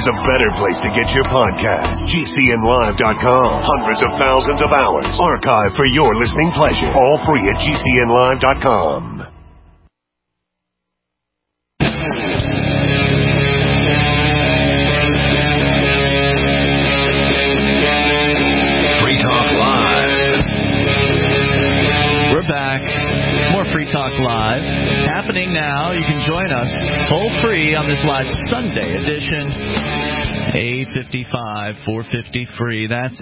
There's a better place to get your podcast. GCNlive.com. Hundreds of thousands of hours archived for your listening pleasure. All free at GCNlive.com. Free Talk Live. We're back. More Free Talk Live happening now. You can join us toll free on this live Sunday edition. 855-450-FREE. That's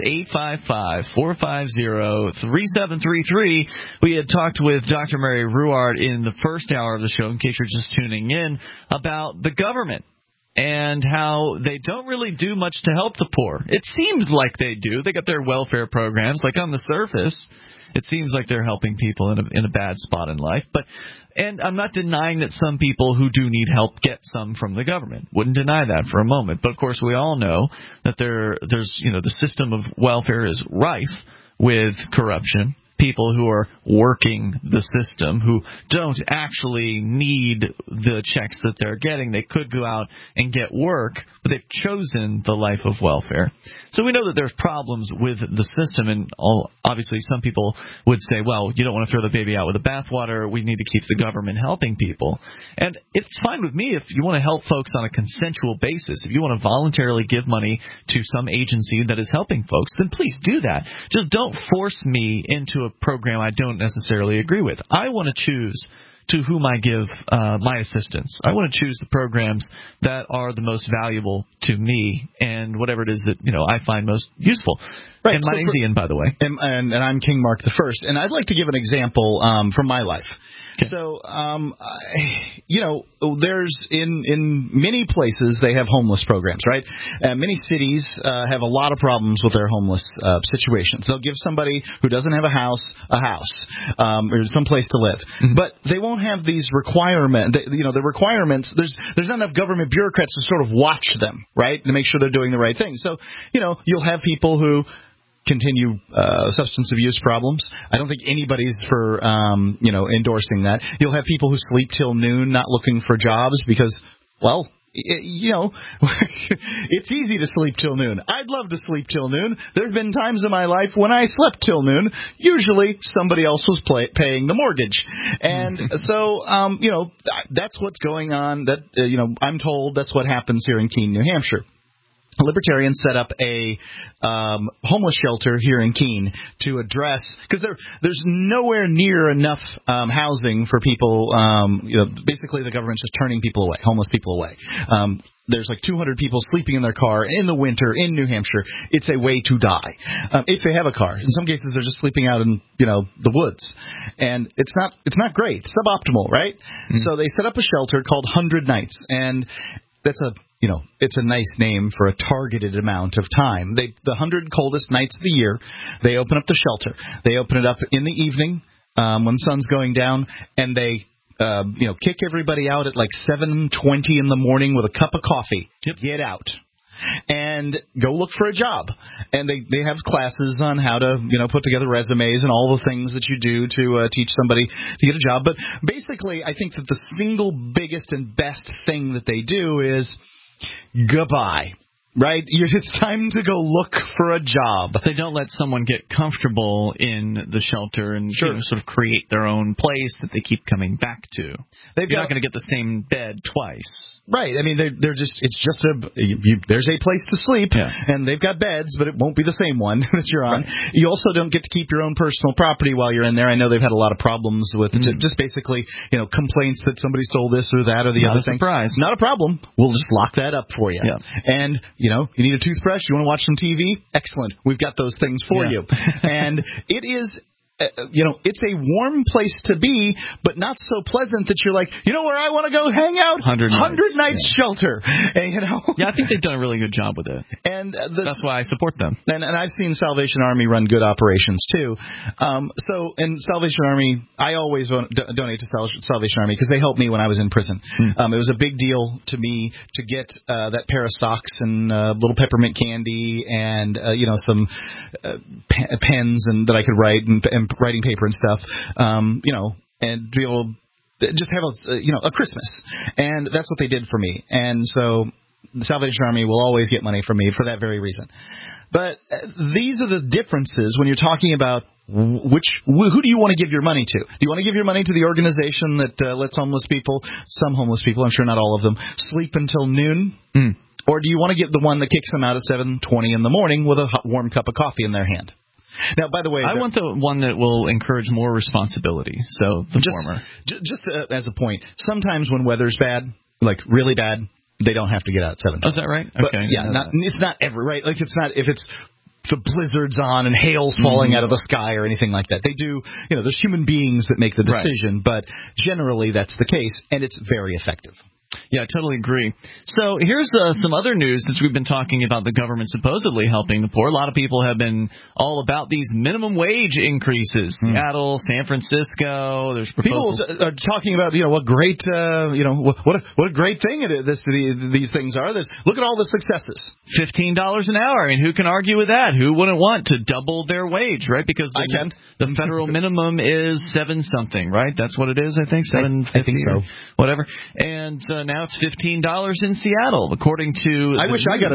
855-450-3733. We had talked with Dr. Mary Ruwart in the first hour of the show, in case you're just tuning in, about the government and how they don't really do much to help the poor. It seems like they do. They got their welfare programs, like on the surface. It seems like they're helping people in a bad spot in life. And I'm not denying that some people who do need help get some from the government. Wouldn't deny that for a moment. But, of course, we all know that there's the system of welfare is rife with corruption. People who are working the system, who don't actually need the checks that they're getting. They could go out and get work, but they've chosen the life of welfare. So we know that there's problems with the system, and obviously some people would say, well, you don't want to throw the baby out with the bathwater. We need to keep the government helping people. And it's fine with me if you want to help folks on a consensual basis. If you want to voluntarily give money to some agency that is helping folks, then please do that. Just don't force me into a program I don't necessarily agree with. I want to choose to whom I give my assistance. I want to choose the programs that are the most valuable to me and whatever it is that I find most useful. Right. And my name's Ian, by the way. And I'm King Mark the First. And I'd like to give an example from my life. Okay. So, there's in many places they have homeless programs, right? Many cities have a lot of problems with their homeless situations. They'll give somebody who doesn't have a house, or some place to live. Mm-hmm. But they won't have these requirements. The requirements, there's not enough government bureaucrats to sort of watch them, right, to make sure they're doing the right thing. So, you'll have people who continue substance abuse problems. I don't think anybody's for endorsing that. You'll have people who sleep till noon not looking for jobs because, well, it's easy to sleep till noon. I'd love to sleep till noon. There have been times in my life when I slept till noon. Usually somebody else was paying the mortgage. And so, that's what's going on. That I'm told that's what happens here in Keene, New Hampshire. Libertarians set up a homeless shelter here in Keene to address, because there's nowhere near enough housing for people. Basically, the government's just turning people away, homeless people away. There's like 200 people sleeping in their car in the winter in New Hampshire. It's a way to die if they have a car. In some cases, they're just sleeping out in the woods, and it's not great, suboptimal, right? Mm-hmm. So they set up a shelter called 100 Nights, and that's it's a nice name for a targeted amount of time. The 100 coldest nights of the year, they open up the shelter. They open it up in the evening when the sun's going down, and they kick everybody out at like 7:20 in the morning with a cup of coffee. Yep. Get out. And go look for a job. And they have classes on how to, put together resumes and all the things that you do to teach somebody to get a job. But basically, I think that the single biggest and best thing that they do is goodbye. Right? It's time to go look for a job. They don't let someone get comfortable in the shelter and sort of create their own place that they keep coming back to. You're not going to get the same bed twice. Right. I mean, there's a place to sleep, and they've got beds, but it won't be the same one that you're on. Right. You also don't get to keep your own personal property while you're in there. I know they've had a lot of problems with just basically, complaints that somebody stole this or that or the other thing. Not a surprise. Not a problem. We'll just lock that up for you. Yeah. And you need a toothbrush, you want to watch some TV? Excellent. We've got those things for you. And it is it's a warm place to be, but not so pleasant that you're like, where I want to go hang out? 100 Nights Shelter. And, I think they've done a really good job with it. And that's why I support them. And I've seen Salvation Army run good operations, too. In Salvation Army, I always donate to Salvation Army because they helped me when I was in prison. It was a big deal to me to get that pair of socks and little peppermint candy and, some pens and that I could write and writing paper and stuff, and to be able to just have a Christmas. And that's what they did for me. And so the Salvation Army will always get money from me for that very reason. But these are the differences when you're talking about who do you want to give your money to? Do you want to give your money to the organization that lets some homeless people, I'm sure not all of them, sleep until noon? Or do you want to get the one that kicks them out at 7:20 in the morning with a warm cup of coffee in their hand? Now, by the way, I want the one that will encourage more responsibility. So the former. Just as a point, sometimes when weather's bad, like really bad, they don't have to get out at 7:20. Oh, is that right? But, okay. Yeah, it's not ever right. Like it's not if it's the blizzard's on and hail's falling out of the sky or anything like that. They do, there's human beings that make the decision, but generally that's the case, and it's very effective. Yeah, I totally agree. So here's some other news since we've been talking about the government supposedly helping the poor. A lot of people have been all about these minimum wage increases. Seattle, San Francisco, there's proposals. People are talking about, what great, what a great thing these things are. Look at all the successes. $15 an hour. I mean, who can argue with that? Who wouldn't want to double their wage, right? Because the federal minimum is 7-something, right? That's what it is, I think, $7.50 I think so. Whatever. And now it's $15 in Seattle, according to. I wish I got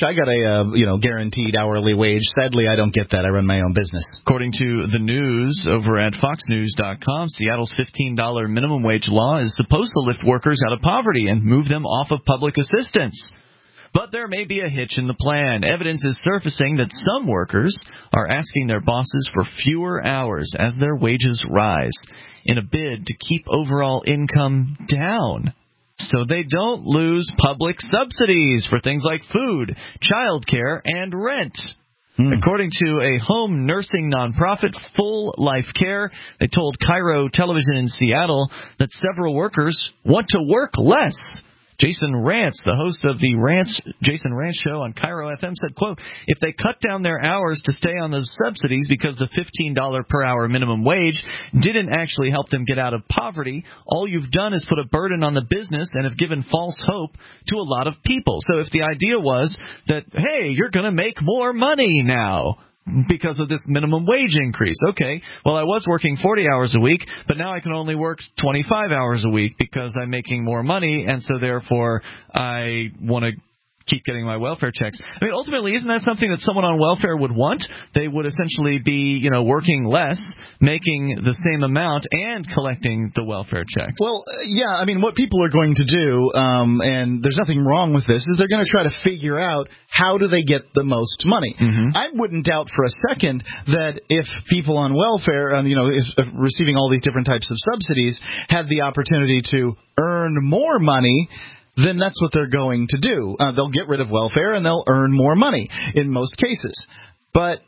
a guaranteed hourly wage. Sadly, I don't get that. I run my own business. According to the news over at FoxNews.com, Seattle's $15 minimum wage law is supposed to lift workers out of poverty and move them off of public assistance. But there may be a hitch in the plan. Evidence is surfacing that some workers are asking their bosses for fewer hours as their wages rise in a bid to keep overall income down, so they don't lose public subsidies for things like food, childcare, and rent. According to a home nursing nonprofit, Full Life Care, they told Cairo Television in Seattle that several workers want to work less. Jason Rantz, the host of the Jason Rantz show on Cairo FM, said, quote, if they cut down their hours to stay on those subsidies because the $15 per hour minimum wage didn't actually help them get out of poverty, all you've done is put a burden on the business and have given false hope to a lot of people. So if the idea was that, hey, you're going to make more money now because of this minimum wage increase. Okay, well, I was working 40 hours a week, but now I can only work 25 hours a week because I'm making more money, and so therefore I want to keep getting my welfare checks. I mean, ultimately, isn't that something that someone on welfare would want? They would essentially be, working less, making the same amount, and collecting the welfare checks. Well, yeah, I mean, what people are going to do, and there's nothing wrong with this, is they're going to try to figure out how do they get the most money. I wouldn't doubt for a second that if people on welfare, receiving all these different types of subsidies, had the opportunity to earn more money, then that's what they're going to do. They'll get rid of welfare and they'll earn more money in most cases. But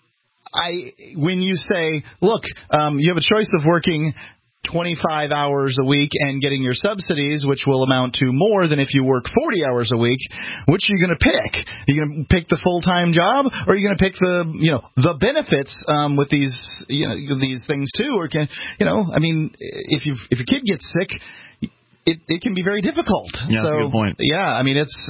when you say, look, you have a choice of working 25 hours a week and getting your subsidies, which will amount to more than if you work 40 hours a week, which are you going to pick? Are you going to pick the full-time job, or are you going to pick the benefits with these things too? Or if your kid gets sick, it can be very difficult. Yeah, that's a good point. Yeah, I mean, it's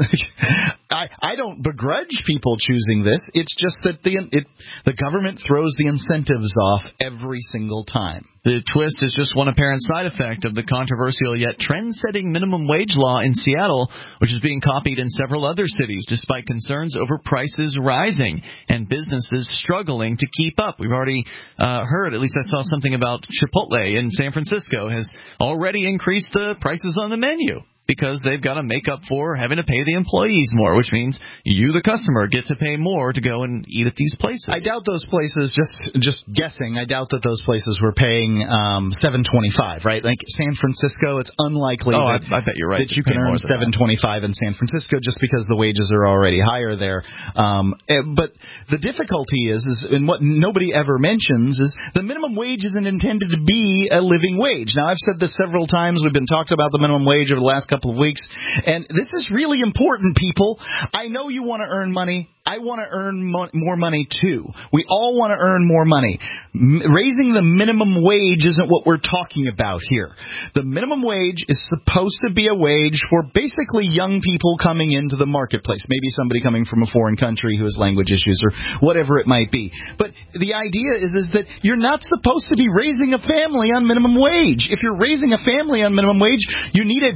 I don't begrudge people choosing this. It's just that the government throws the incentives off every single time. The twist is just one apparent side effect of the controversial yet trend-setting minimum wage law in Seattle, which is being copied in several other cities, despite concerns over prices rising and businesses struggling to keep up. We've already heard, at least I saw something about Chipotle in San Francisco has already increased the prices on the menu, because they've got to make up for having to pay the employees more, which means you, the customer, get to pay more to go and eat at these places. I doubt those places, just guessing, I doubt that those places were paying $7.25, right? Like San Francisco, it's unlikely I bet you're right. that you can earn $7.25 in San Francisco just because the wages are already higher there. But the difficulty is, and what nobody ever mentions, is the minimum wage isn't intended to be a living wage. Now, I've said this several times. We've been talking about the minimum wage over the last couple of weeks, and this is really important, people. I know you want to earn money. I want to earn more money, too. We all want to earn more money. Raising the minimum wage isn't what we're talking about here. The minimum wage is supposed to be a wage for basically young people coming into the marketplace, maybe somebody coming from a foreign country who has language issues or whatever it might be. But the idea is that you're not supposed to be raising a family on minimum wage. If you're raising a family on minimum wage, you need a better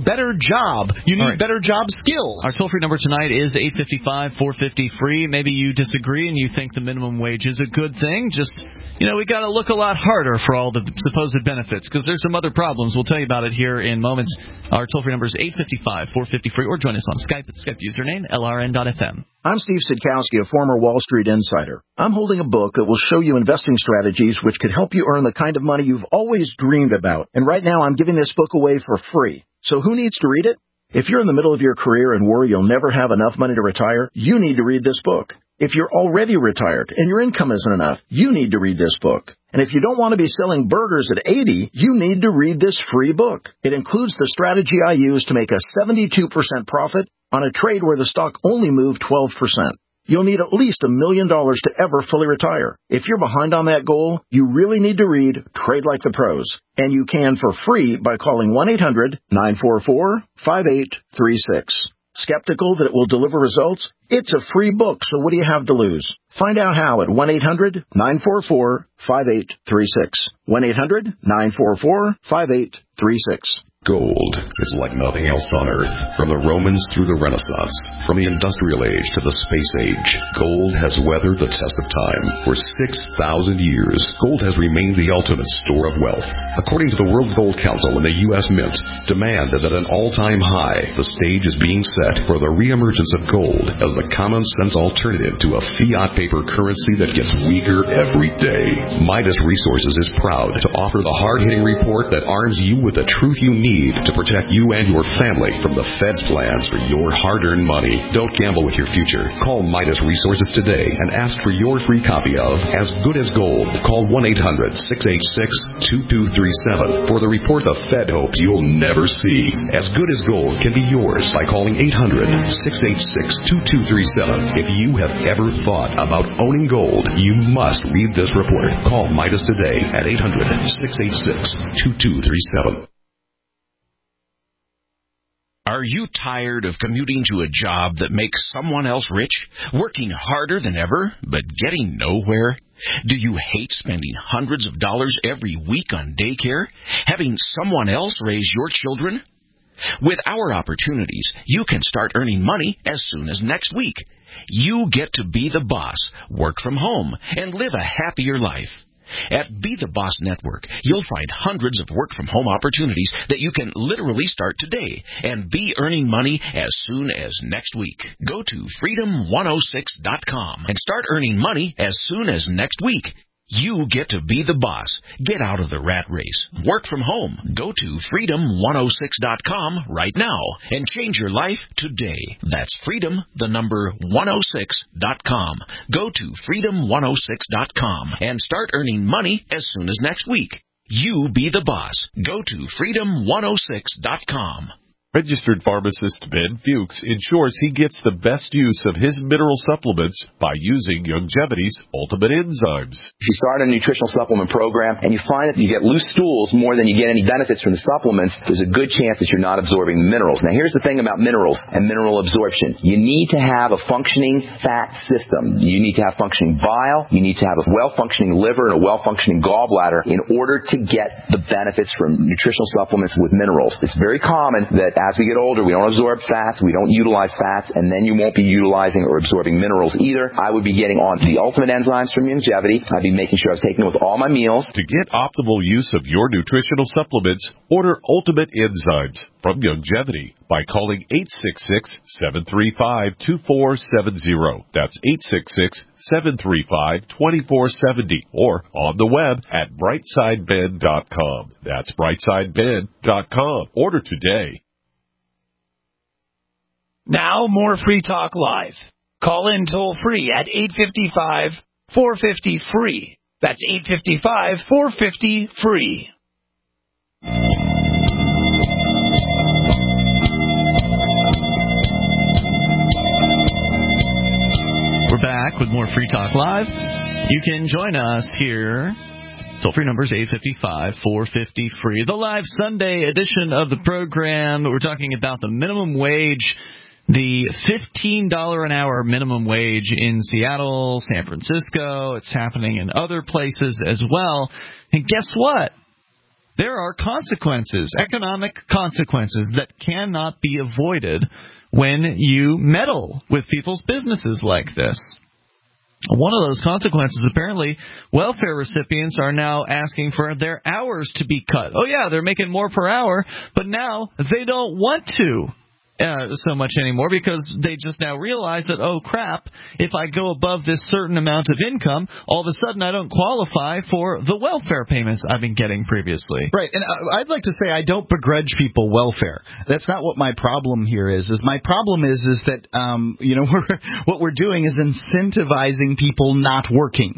job. You need better job skills. Our toll-free number tonight is 855-450-FREE. Maybe you disagree and you think the minimum wage is a good thing. Just, we got to look a lot harder for all the supposed benefits, because there's some other problems. We'll tell you about it here in moments. Our toll-free number is 855-450-FREE, or join us on Skype at Skype username LRN.FM. I'm Steve Sidkowski, a former Wall Street insider. I'm holding a book that will show you investing strategies which could help you earn the kind of money you've always dreamed about. And right now I'm giving this book away for free. So who needs to read it? If you're in the middle of your career and worry you'll never have enough money to retire, you need to read this book. If you're already retired and your income isn't enough, you need to read this book. And if you don't want to be selling burgers at 80, you need to read this free book. It includes the strategy I use to make a 72% profit on a trade where the stock only moved 12%. You'll need at least $1 million to ever fully retire. If you're behind on that goal, you really need to read Trade Like the Pros. And you can for free by calling 1-800-944-5836. Skeptical that it will deliver results? It's a free book, so what do you have to lose? Find out how at 1-800-944-5836. 1-800-944-5836. Gold is like nothing else on Earth. From the Romans through the Renaissance, from the Industrial Age to the Space Age, gold has weathered the test of time. For 6,000 years, gold has remained the ultimate store of wealth. According to the World Gold Council and the U.S. Mint, demand is at an all-time high. The stage is being set for the reemergence of gold as the common-sense alternative to a fiat paper currency that gets weaker every day. Midas Resources is proud to offer the hard-hitting report that arms you with the truth you need to protect you and your family from the Fed's plans for your hard-earned money. Don't gamble with your future. Call Midas Resources today and ask for your free copy of As Good as Gold. Call 1-800-686-2237 for the report the Fed hopes you'll never see. As Good as Gold can be yours by calling 800-686-2237. If you have ever thought about owning gold, you must read this report. Call Midas today at 800-686-2237. Are you tired of commuting to a job that makes someone else rich, working harder than ever, but getting nowhere? Do you hate spending hundreds of dollars every week on daycare, having someone else raise your children? With our opportunities, you can start earning money as soon as next week. You get to be the boss, work from home, and live a happier life. At Be the Boss Network, you'll find hundreds of work-from-home opportunities that you can literally start today and be earning money as soon as next week. Go to freedom106.com and start earning money as soon as next week. You get to be the boss. Get out of the rat race. Work from home. Go to freedom106.com right now and change your life today. That's freedom106.com. Go to freedom106.com and start earning money as soon as next week. You be the boss. Go to freedom106.com. Registered pharmacist Ben Fuchs ensures he gets the best use of his mineral supplements by using Youngevity's Ultimate Enzymes. If you start a nutritional supplement program and you find that you get loose stools more than you get any benefits from the supplements, there's a good chance that you're not absorbing the minerals. Now, here's the thing about minerals and mineral absorption. You need to have a functioning fat system. You need to have functioning bile. You need to have a well-functioning liver and a well-functioning gallbladder in order to get the benefits from nutritional supplements with minerals. It's very common that as we get older, we don't absorb fats, we don't utilize fats, and then you won't be utilizing or absorbing minerals either. I would be getting on the Ultimate Enzymes from Youngevity. I'd be making sure I was taking it with all my meals. To get optimal use of your nutritional supplements, order Ultimate Enzymes from Youngevity by calling 866-735-2470. That's 866-735-2470, or on the web at brightsideben.com. That's brightsideben.com. Order today. Now, more Free Talk Live. Call in toll-free at 855-450-FREE. That's 855-450-FREE. We're back with more Free Talk Live. You can join us here. Toll-free number is 855-450-FREE. The live Sunday edition of the program. We're talking about the minimum wage. The $15 an hour minimum wage in Seattle, San Francisco. It's happening in other places as well. And guess what? there are consequences, economic consequences that cannot be avoided when you meddle with people's businesses like this. One of those consequences, apparently, welfare recipients are now asking for their hours to be cut. Oh, yeah, they're making more per hour, but now they don't want to so much anymore because they just now realize that, oh, crap, if I go above this certain amount of income, all of a sudden I don't qualify for the welfare payments I've been getting previously. Right, and I'd like to say I don't begrudge people welfare. That's not what my problem here is. My problem is that, what we're doing is incentivizing people not working.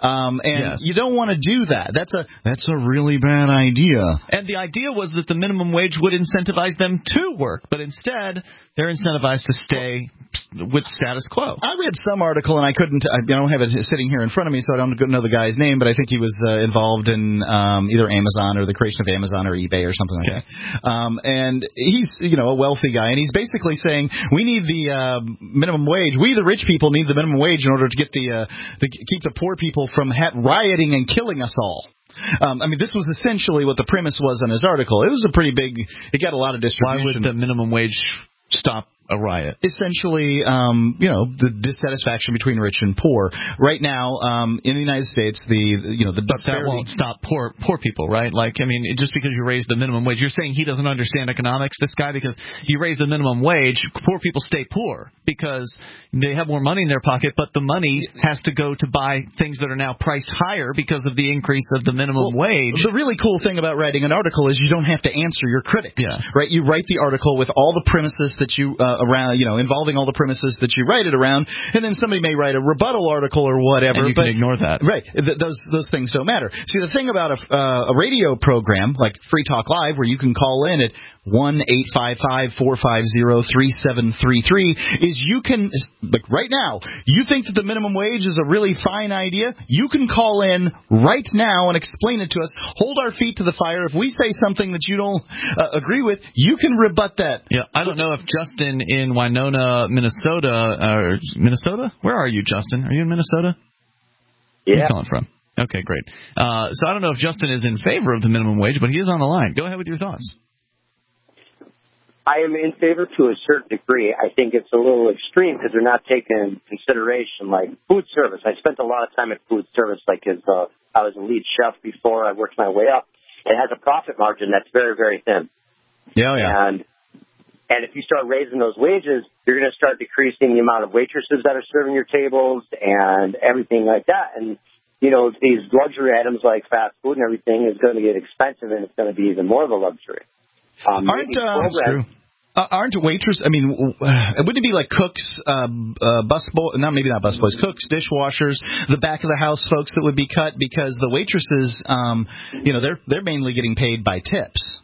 And you don't want to do that. That's a really bad idea. And the idea was that the minimum wage would incentivize them to work, but instead they're incentivized to stay with status quo. I read some article, and I don't have it sitting here in front of me, so I don't know the guy's name, but I think he was involved in either Amazon or the creation of Amazon or eBay or something like that. And he's, a wealthy guy, and he's basically saying we need the minimum wage. We, the rich people, need the minimum wage in order to get keep the poor people from rioting and killing us all. This was essentially what the premise was in his article. It was it got a lot of distribution. Why would the minimum wage stop a riot? Essentially, the dissatisfaction between rich and poor. Right now, in the United States, the but that won't stop poor people, right? Just because you raise the minimum wage, you're saying he doesn't understand economics, this guy, because you raise the minimum wage, poor people stay poor because they have more money in their pocket, but the money has to go to buy things that are now priced higher because of the increase of the minimum wage. The really cool thing about writing an article is you don't have to answer your critics, right? You write the article with all the premises that you around, involving all the premises that you write it around, and then somebody may write a rebuttal article or whatever. And you can ignore that. Right. Those things don't matter. See, the thing about a radio program like Free Talk Live, where you can call in at 1-855-450-3733, is you can, right now, you think that the minimum wage is a really fine idea? You can call in right now and explain it to us. Hold our feet to the fire. If we say something that you don't agree with, you can rebut that. Yeah, I don't know if Justin in Winona, Minnesota? Where are you, Justin? Are you in Minnesota? Yeah. Where are you calling from? Okay, great. So I don't know if Justin is in favor of the minimum wage, but he is on the line. Go ahead with your thoughts. I am in favor to a certain degree. I think it's a little extreme because they're not taking into consideration, like, food service. I spent a lot of time at food service, I was a lead chef before. I worked my way up. It has a profit margin that's very, very thin. Yeah. And if you start raising those wages, you're going to start decreasing the amount of waitresses that are serving your tables and everything like that. And, these luxury items like fast food and everything is going to get expensive, and it's going to be even more of a luxury. Aren't waitresses? Wouldn't it be like cooks, maybe not busboys, cooks, dishwashers, the back of the house folks that would be cut, because the waitresses, they're mainly getting paid by tips.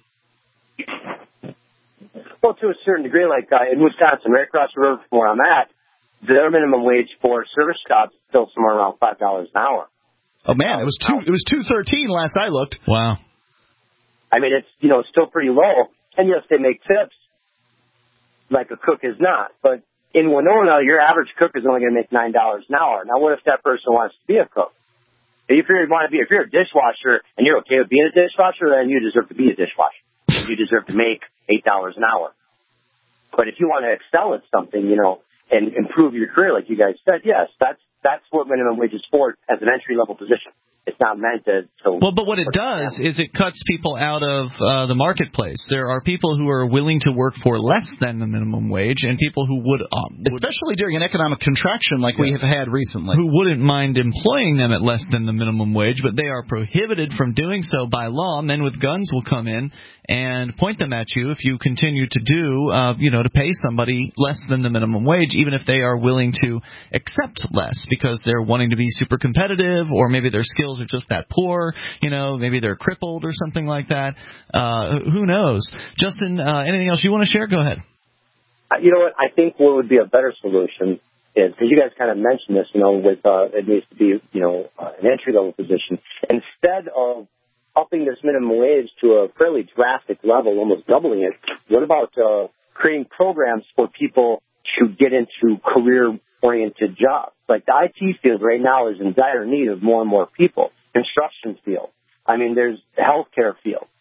Well, to a certain degree, like in Wisconsin, right across the river from where I'm at, their minimum wage for service jobs is still somewhere around $5 an hour. Oh man, it was $2.13 last I looked. Wow. It's it's still pretty low, and yes, they make tips like a cook is not. But in Winona, your average cook is only going to make $9 an hour. Now, what if that person wants to be a cook? If you're a dishwasher and you're okay with being a dishwasher, then you deserve to be a dishwasher. You deserve to make $8 an hour. But if you want to excel at something, and improve your career, like you guys said, yes, that's what minimum wage is for as an entry-level position. It's not meant to... Well, but what it does is it cuts people out of the marketplace. There are people who are willing to work for less than the minimum wage, and people who would... especially during an economic contraction like we have had recently. Who wouldn't mind employing them at less than the minimum wage, but they are prohibited from doing so by law. Men with guns will come in and point them at you if you continue to to pay somebody less than the minimum wage, even if they are willing to accept less because they're wanting to be super competitive, or maybe their skills are just that poor, maybe they're crippled or something like that. Who knows? Justin, anything else you want to share? Go ahead. You know what? I think what would be a better solution is, because you guys kind of mentioned this, with it needs to be, an entry-level position. Instead of upping this minimum wage to a fairly drastic level, almost doubling it, what about creating programs for people to get into career-oriented jobs? Like the IT field right now is in dire need of more and more people. Construction field. There's the healthcare field.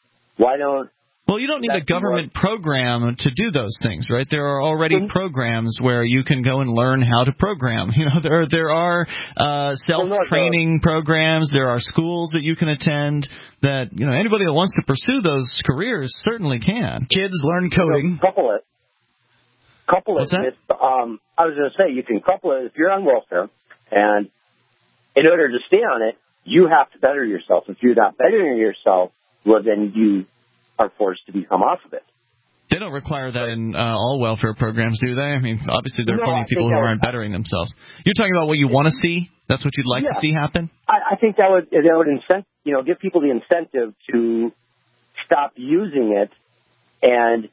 Why don't... Well, you don't need a government program to do those things, right? There are already programs where you can go and learn how to program. You know, there are self-training programs. There are schools that you can attend that, you know, anybody that wants to pursue those careers certainly can. Kids learn coding. Couple it with, I was going to say, you can couple it if you're on welfare, and in order to stay on it, you have to better yourself. If you're not bettering yourself, well, then you are forced to become off of it. They don't require that in all welfare programs, do they? I mean, obviously there are plenty of people who aren't bettering themselves. You're talking about what you want to see? That's what you'd like to see happen? I think that would give people the incentive to stop using it and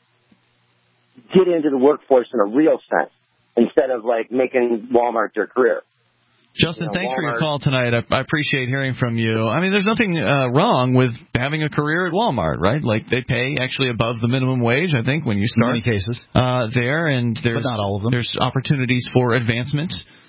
get into the workforce in a real sense instead of like making Walmart their career. Justin, thanks for your call tonight. I appreciate hearing from you. I mean, there's nothing wrong with having a career at Walmart, right? Like, they pay actually above the minimum wage, I think, when you start. In many cases. There, and there's, but not all of them. There's opportunities for advancement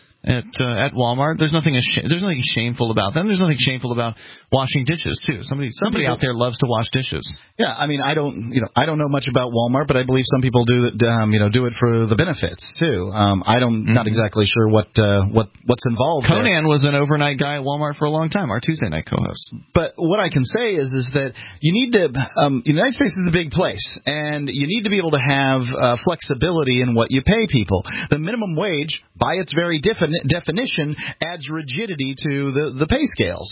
at Walmart. There's nothing shameful about them. There's nothing shameful about washing dishes too. Somebody out there loves to wash dishes. Yeah, I mean, I don't know much about Walmart, but I believe some people do it for the benefits too. Not exactly sure what's involved. Conan was an overnight guy at Walmart for a long time, our Tuesday night co-host. But what I can say is that you need to. The United States is a big place, and you need to be able to have flexibility in what you pay people. The minimum wage, by its very definition, adds rigidity to the pay scales.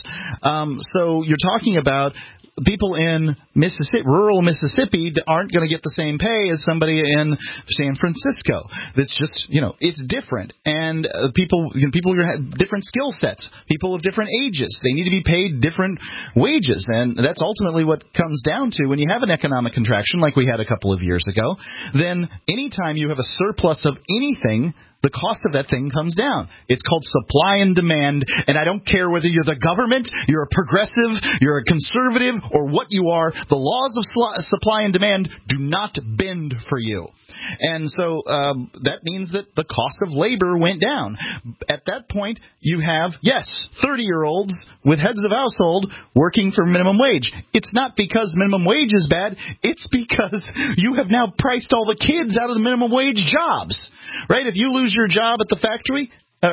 So you're talking about people in rural Mississippi aren't going to get the same pay as somebody in San Francisco. That's just, it's different. And people who have different skill sets, people of different ages, they need to be paid different wages. And that's ultimately what comes down to when you have an economic contraction like we had a couple of years ago. Then anytime you have a surplus of anything, the cost of that thing comes down. It's called supply and demand, and I don't care whether you're the government, you're a progressive, you're a conservative, or what you are, the laws of supply and demand do not bend for you. And so that means that the cost of labor went down. At that point, you have, 30-year-olds with heads of household working for minimum wage. It's not because minimum wage is bad. It's because you have now priced all the kids out of the minimum wage jobs, right? If you lose your job at the factory,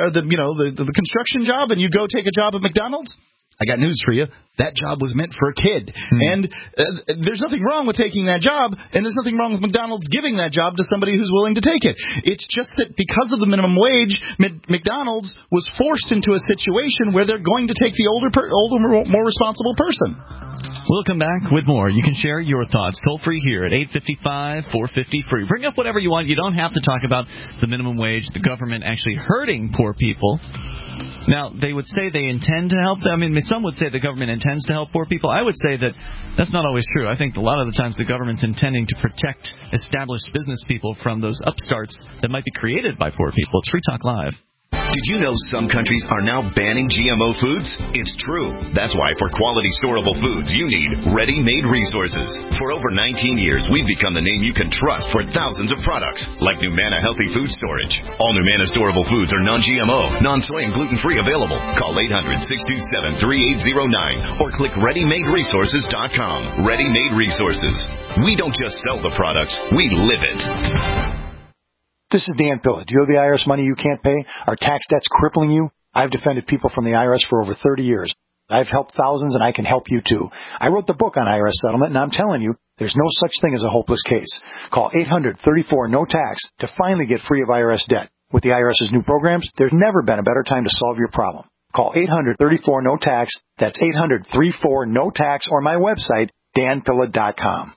the construction job, and you go take a job at McDonald's, I got news for you. That job was meant for a kid. And there's nothing wrong with taking that job, and there's nothing wrong with McDonald's giving that job to somebody who's willing to take it. It's just that because of the minimum wage, McDonald's was forced into a situation where they're going to take the older, more responsible person. We'll come back with more. You can share your thoughts toll-free here at 855-450-FREE. Bring up whatever you want. You don't have to talk about the minimum wage, the government actually hurting poor people. Now, they would say they intend to help them. I mean, some would say the government intends to help poor people. I would say that that's not always true. I think a lot of the times the government's intending to protect established business people from those upstarts that might be created by poor people. It's Free Talk Live. Did you know some countries are now banning GMO foods? It's true. That's why for quality storable foods, you need ready-made resources. For over 19 years, we've become the name you can trust for thousands of products, like Numana Healthy Food Storage. All Numana storable foods are non-GMO, non-soy, and gluten-free available. Call 800-627-3809 or click ReadyMadeResources.com. Ready-Made Resources. We don't just sell the products, we live it. This is Dan Pilla. Do you have the IRS money you can't pay? Are tax debts crippling you? I've defended people from the IRS for over 30 years. I've helped thousands, and I can help you, too. I wrote the book on IRS settlement, and I'm telling you, there's no such thing as a hopeless case. Call 800-34-NO-TAX to finally get free of IRS debt. With the IRS's new programs, there's never been a better time to solve your problem. Call 800-34-NO-TAX. That's 800-34-NO-TAX, or my website, danpilla.com.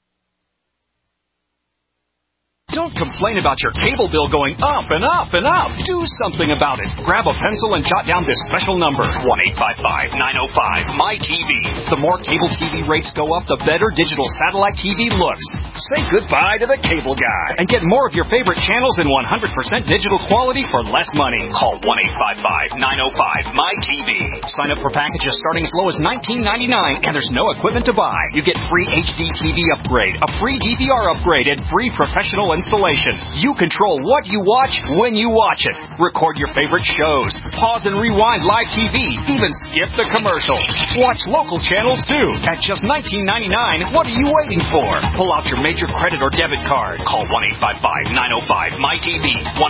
Don't complain about your cable bill going up and up and up. Do something about it. Grab a pencil and jot down this special number, 1-855-905-MY-TV. The more cable TV rates go up, the better digital satellite TV looks. Say goodbye to the cable guy and get more of your favorite channels in 100% digital quality for less money. Call 1-855-905-MY-TV. Sign up for packages starting as low as $19.99, and there's no equipment to buy. You get free HD TV upgrade, a free DVR upgrade, and free professional installation. You control what you watch when you watch it. Record your favorite shows. Pause and rewind live TV. Even skip the commercials. Watch local channels too. At just $19.99, what are you waiting for? Pull out your major credit or debit card. Call 1-855-905-MyTV.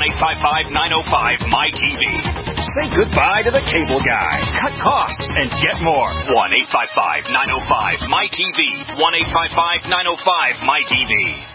1-855-905-MyTV. Say goodbye to the cable guy. Cut costs and get more. 1-855-905-MyTV. 1-855-905-MyTV.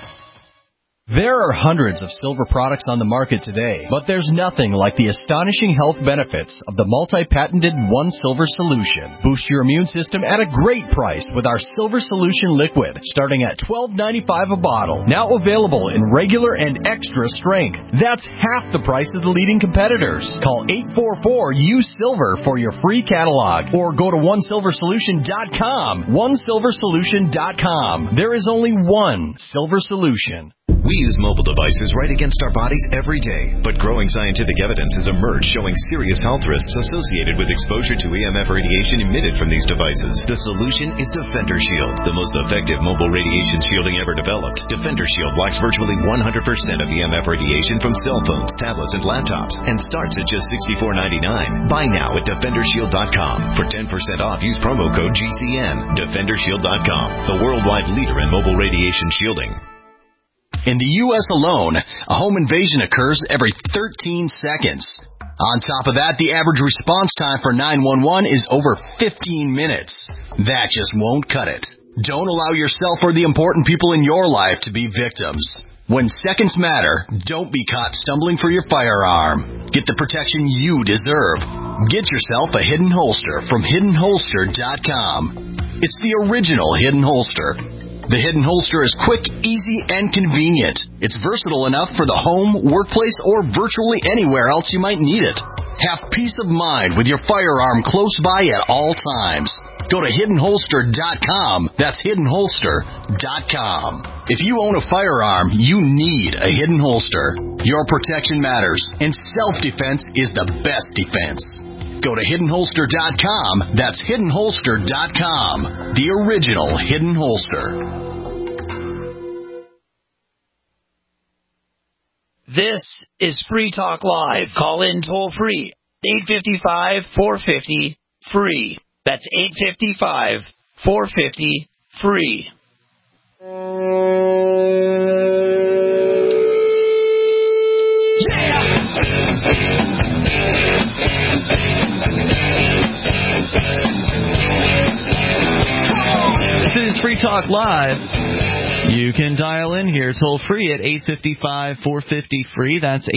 There are hundreds of silver products on the market today, but there's nothing like the astonishing health benefits of the multi-patented One Silver Solution. Boost your immune system at a great price with our Silver Solution Liquid, starting at $12.95 a bottle. Now available in regular and extra strength. That's half the price of the leading competitors. Call 844-U-SILVER for your free catalog, or go to OneSilverSolution.com. OneSilverSolution.com. There is only one Silver Solution. We use mobile devices right against our bodies every day, but growing scientific evidence has emerged showing serious health risks associated with exposure to EMF radiation emitted from these devices. The solution is Defender Shield, the most effective mobile radiation shielding ever developed. Defender Shield blocks virtually 100% of EMF radiation from cell phones, tablets, and laptops, and starts at just $64.99. Buy now at DefenderShield.com. For 10% off, use promo code GCN. DefenderShield.com, the worldwide leader in mobile radiation shielding. In the U.S. alone, a home invasion occurs every 13 seconds. On top of that, the average response time for 911 is over 15 minutes. That just won't cut it. Don't allow yourself or the important people in your life to be victims. When seconds matter, don't be caught stumbling for your firearm. Get the protection you deserve. Get yourself a Hidden Holster from HiddenHolster.com. It's the original Hidden Holster. The Hidden Holster is quick, easy, and convenient. It's versatile enough for the home, workplace, or virtually anywhere else you might need it. Have peace of mind with your firearm close by at all times. Go to HiddenHolster.com. That's HiddenHolster.com. If you own a firearm, you need a Hidden Holster. Your protection matters, and self-defense is the best defense. Go to HiddenHolster.com. That's HiddenHolster.com. The original Hidden Holster. This is Free Talk Live. Call in toll free. 855-450-FREE. That's 855-450-FREE. This is Free Talk Live. You can dial in here toll free at 855-450-FREE. That's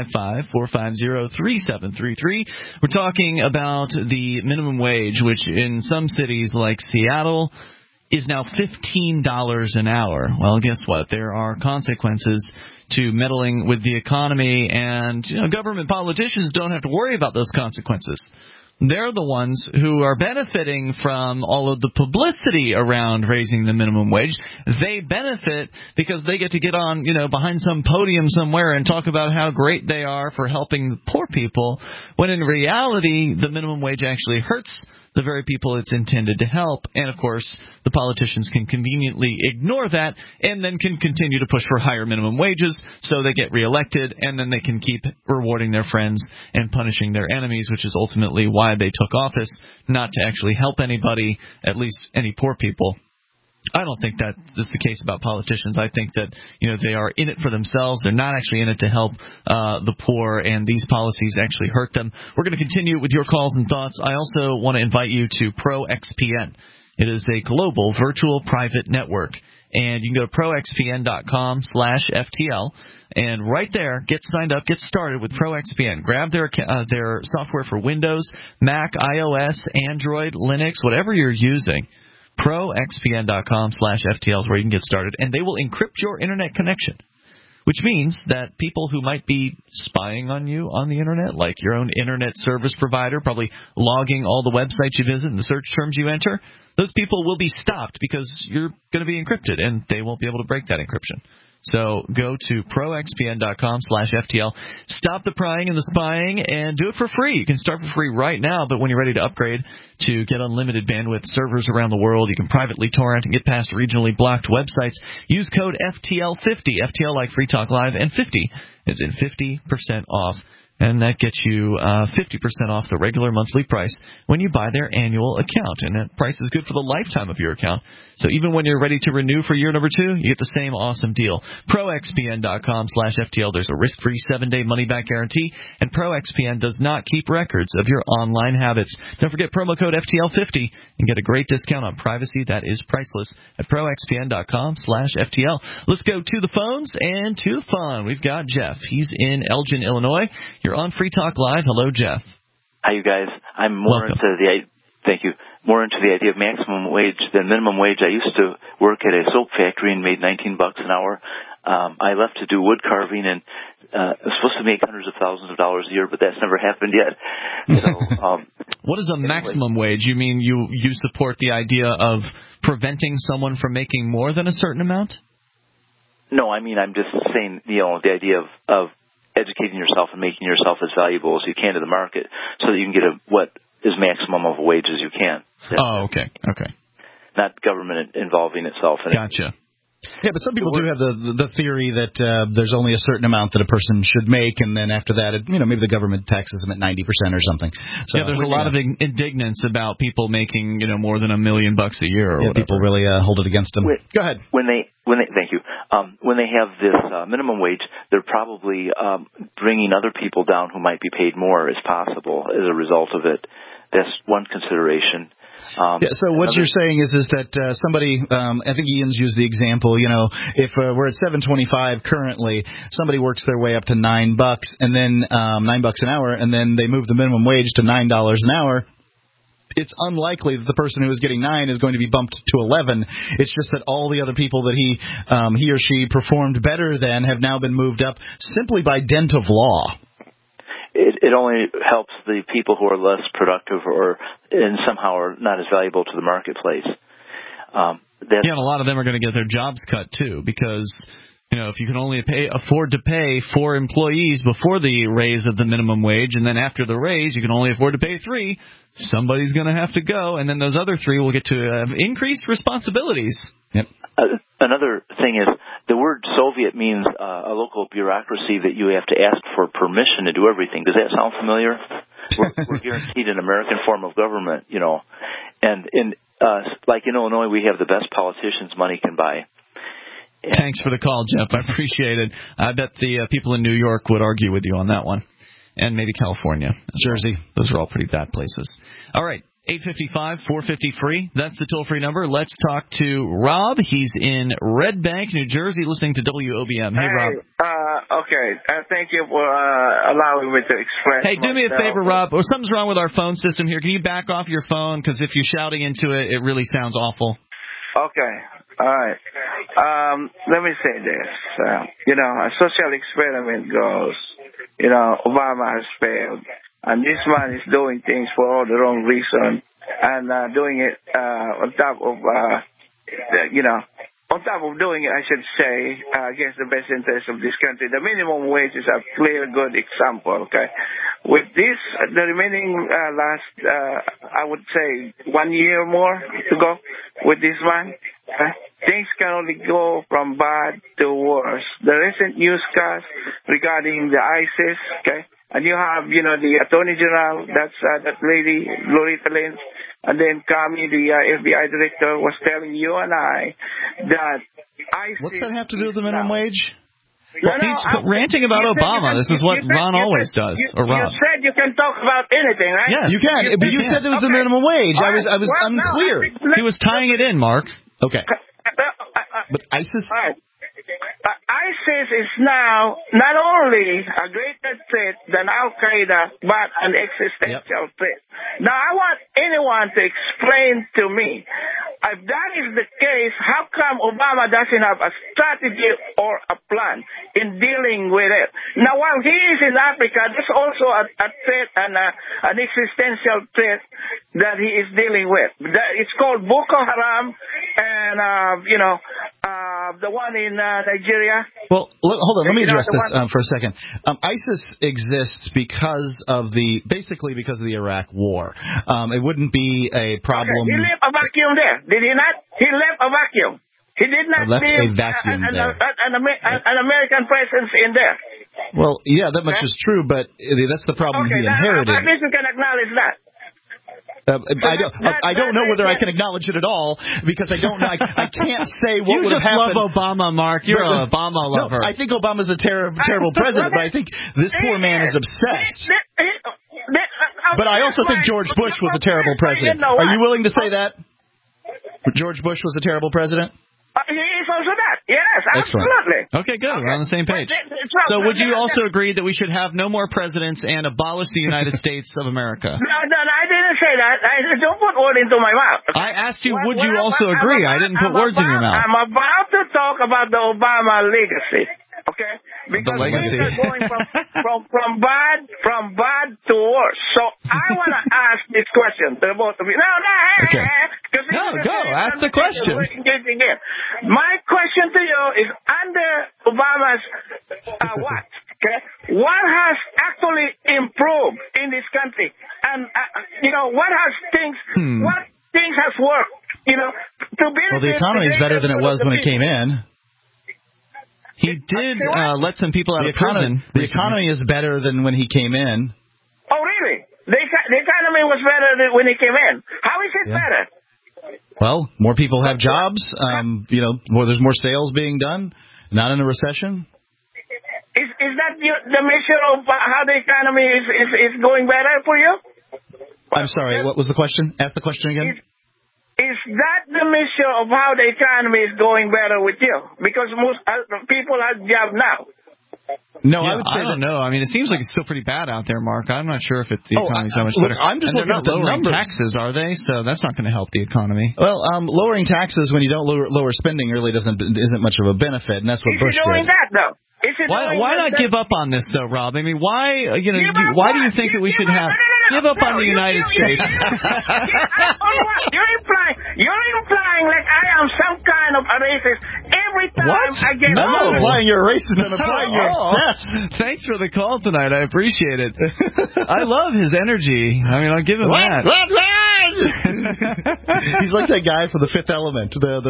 855-450-3733. We're talking about the minimum wage, which in some cities like Seattle is now $15 an hour. Well, guess what? There are consequences to meddling with the economy, and government politicians don't have to worry about those consequences. They're the ones who are benefiting from all of the publicity around raising the minimum wage. They benefit because they get to get on, behind some podium somewhere and talk about how great they are for helping the poor people, when in reality, the minimum wage actually hurts the very people it's intended to help. And, of course, the politicians can conveniently ignore that and then can continue to push for higher minimum wages so they get reelected, and then they can keep rewarding their friends and punishing their enemies, which is ultimately why they took office, not to actually help anybody, at least any poor people. I don't think that is the case about politicians. I think that they are in it for themselves. They're not actually in it to help the poor, and these policies actually hurt them. We're going to continue with your calls and thoughts. I also want to invite you to ProXPN. It is a global virtual private network, and you can go to proxpn.com/FTL, and right there, get signed up, get started with ProXPN. Grab their software for Windows, Mac, iOS, Android, Linux, whatever you're using. ProXPN.com/FTL is where you can get started, and they will encrypt your internet connection, which means that people who might be spying on you on the internet, like your own internet service provider, probably logging all the websites you visit and the search terms you enter, those people will be stopped because you're going to be encrypted, and they won't be able to break that encryption. So go to proxpn.com/FTL. Stop the prying and the spying and do it for free. You can start for free right now, but when you're ready to upgrade to get unlimited bandwidth, servers around the world, you can privately torrent and get past regionally blocked websites. Use code FTL50, FTL like Free Talk Live, and 50 is in 50% off. And that gets you 50% off the regular monthly price when you buy their annual account. And that price is good for the lifetime of your account. So even when you're ready to renew for year number 2, you get the same awesome deal. ProXPN.com/FTL. There's a risk-free 7-day money-back guarantee. And ProXPN does not keep records of your online habits. Don't forget promo code FTL50 and get a great discount on privacy that is priceless at ProXPN.com/FTL. Let's go to the phones and to the fun. We've got Jeff. He's in Elgin, Illinois. You're on Free Talk Live. Hello, Jeff. Hi, you guys. I'm more Welcome. more into the idea of maximum wage than minimum wage. I used to work at a soap factory and made $19 an hour. I left to do wood carving and was supposed to make hundreds of thousands of dollars a year, but that's never happened yet. So, what is a maximum wage? You mean you support the idea of preventing someone from making more than a certain amount? No, I mean I'm just saying, the idea of educating yourself and making yourself as valuable as you can to the market so that you can get what is maximum of a wage as you can. Oh, okay. Not government involving itself in it. Gotcha. Yeah, but some people do have the theory that there's only a certain amount that a person should make, and then after that, maybe the government taxes them at 90% or something. So, there's a lot of indignance about people making more than $1 million a year. Or whatever. People really hold it against them. Go ahead. Thank you. When they have this minimum wage, they're probably bringing other people down who might be paid more as possible as a result of it. That's one consideration. So what you're saying is that somebody, I think Ian's used the example, if we're at $7.25 currently, somebody works their way up to $9 and then $9 an hour, and then they move the minimum wage to $9 an hour. It's unlikely that the person who is getting 9 is going to be bumped to 11. It's just that all the other people that he or she performed better than have now been moved up simply by dint of law. It only helps the people who are less productive and somehow are not as valuable to the marketplace. And a lot of them are going to get their jobs cut, too, because if you can only afford to pay 4 employees before the raise of the minimum wage, and then after the raise you can only afford to pay 3, somebody's going to have to go, and then those other 3 will get to have increased responsibilities. Yep. Another thing is the word Soviet means a local bureaucracy that you have to ask for permission to do everything. Does that sound familiar? We're guaranteed an American form of government, And in Illinois, we have the best politicians money can buy. Thanks for the call, Jeff. I appreciate it. I bet the people in New York would argue with you on that one. And maybe California. Jersey. Those are all pretty bad places. All right. 855-450-FREE. That's the toll-free number. Let's talk to Rob. He's in Red Bank, New Jersey, listening to WOBM. Hey, Rob. Okay. Thank you for allowing me to express Hey, do me a favor, Rob. Something's wrong with our phone system here. Can you back off your phone? Because if you're shouting into it, it really sounds awful. Okay. All right. Let me say this. A social experiment goes, Obama has failed. And this man is doing things for all the wrong reason and doing it on top of doing it, I should say, against the best interest of this country. The minimum wage is a clear, good example, okay? With this, the remaining I would say 1 year more to go with this man, things can only go from bad to worse. The recent newscast regarding the ISIS, okay? And you have, the Attorney General, that's that lady, Loretta Lynch, and then Kami, the FBI director, was telling you and I that ISIS... What's that have to do with the minimum wage? Well, he's ranting about Obama. This is what Ron always does. You said you can talk about anything, right? Yes. You can, but you said it was the minimum wage. I was unclear. He was tying it in, Mark. Okay. But ISIS... All right. ISIS is now not only a greater threat than Al-Qaeda, but an existential threat. Now, I want anyone to explain to me, if that is the case, how come Obama doesn't have a strategy or a plan in dealing with it? Now, while he is in Africa, there's also a threat and an existential threat that he is dealing with. It's called Boko Haram, and, The one in Nigeria. Well, hold on. Let me address this one? for a second. ISIS exists because of the Iraq War. It wouldn't be a problem. Okay. He left a vacuum there, did he not? He left a vacuum. He did not leave a vacuum there. An American presence in there. Well, yeah, that much is true, but that's the problem he inherited. At least you can acknowledge that. I don't know whether I can acknowledge it at all because I don't know. I can't say what would have happened. You just love Obama, Mark. You're an Obama lover. No, I think Obama's a terrible president, but I think this poor man is obsessed. But I also think George Bush was a terrible president. Are you willing to say that? George Bush was a terrible president? He is also that. Yes, absolutely. Okay, good. We're on the same page. So would you also agree that we should have no more presidents and abolish the United States of America? No, I didn't say that. Don't put words into my mouth. I asked you, would you also agree? I didn't put words in your mouth. I'm about to talk about the Obama legacy. Okay? Because the legacy. we're going from bad to worse. So I want to ask this question to the both of you. No, go. Ask the question. My question to you is, under Obama's what? Okay? What has actually improved in this country? And, what has what things has worked? Well, the economy is better than it was when it came in. He did let some people out of prison. The economy is better than when he came in. Oh, really? The economy was better than when he came in. How is it better? Well, more people have jobs. There's more sales being done. Not in a recession. Is that the measure of how the economy is going better for you? I'm sorry. What was the question? Ask the question again. Is that the measure of how the economy is going better with you? Because most people have jobs now. No, I would say I don't know. I mean, it seems like it's still pretty bad out there, Mark. I'm not sure if the economy's so much better. I'm just looking at the lowering numbers. taxes, are they? So that's not going to help the economy. Well, lowering taxes when you don't lower spending really isn't much of a benefit, and that's what Bush did. Doing that though. Why not give up on this, though, Rob? I mean, why do you think that we should give up on the United States? You're implying like I am some kind of a racist. Every time I get I'm not implying you're a racist. I'm implying you're obsessed. Thanks for the call tonight. I appreciate it. I love his energy. I mean, I'll give him that. He's like that guy from The Fifth Element.